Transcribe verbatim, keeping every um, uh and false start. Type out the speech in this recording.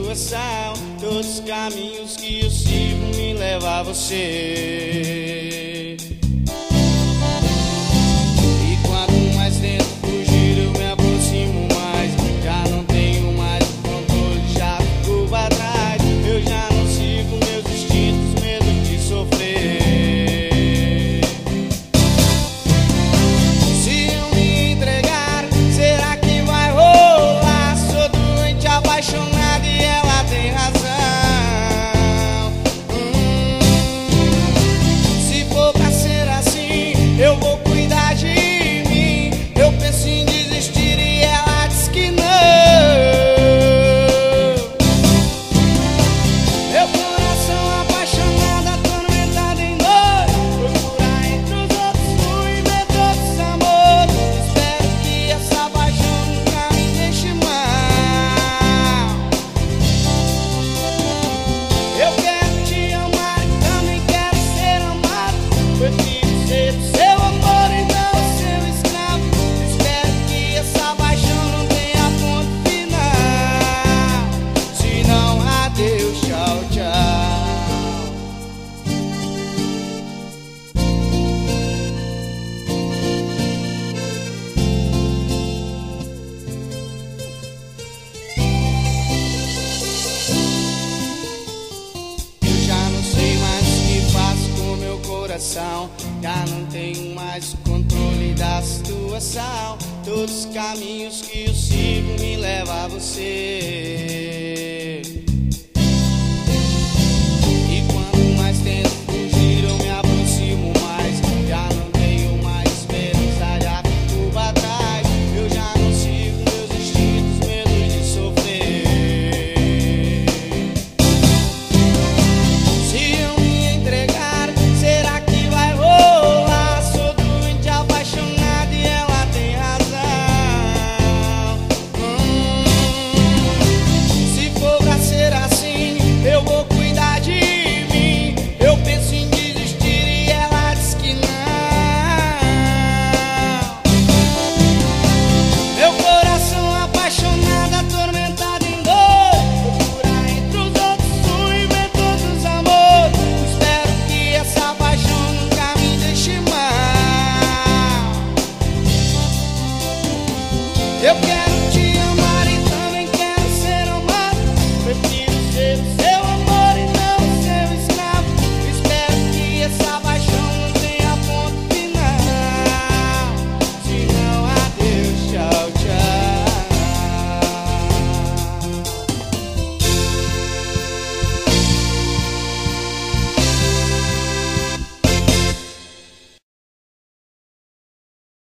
situação. Todos os caminhos que eu sigo me levam a você. E quanto mais tento fugir, eu me aproximo mais. Já não tenho mais o controle, já fico pra trás. Eu já não sigo meus instintos, medo de sofrer. Se eu me entregar, será que vai rolar? Sou doente, apaixonado e ela tem razão. hum. Se for pra ser assim, eu vou cuidar de mim. Eu penso em desistir e ela diz que não. Meu coração apaixonado, atormentado em dor. Procurar entre os outros fui ver todos os amores. Espero que essa paixão nunca me deixe mal. Eu quero te amar e também quero ser amado. Prefiro ser o seu amor e não o seu escravo. Espero que essa paixão não tenha ponto final. Se não, adeus, tchau, tchau. Eu já não sei mais o que faço com meu coração. Já não tenho mais o controle da situação. Todos os caminhos que eu sigo me levam a você.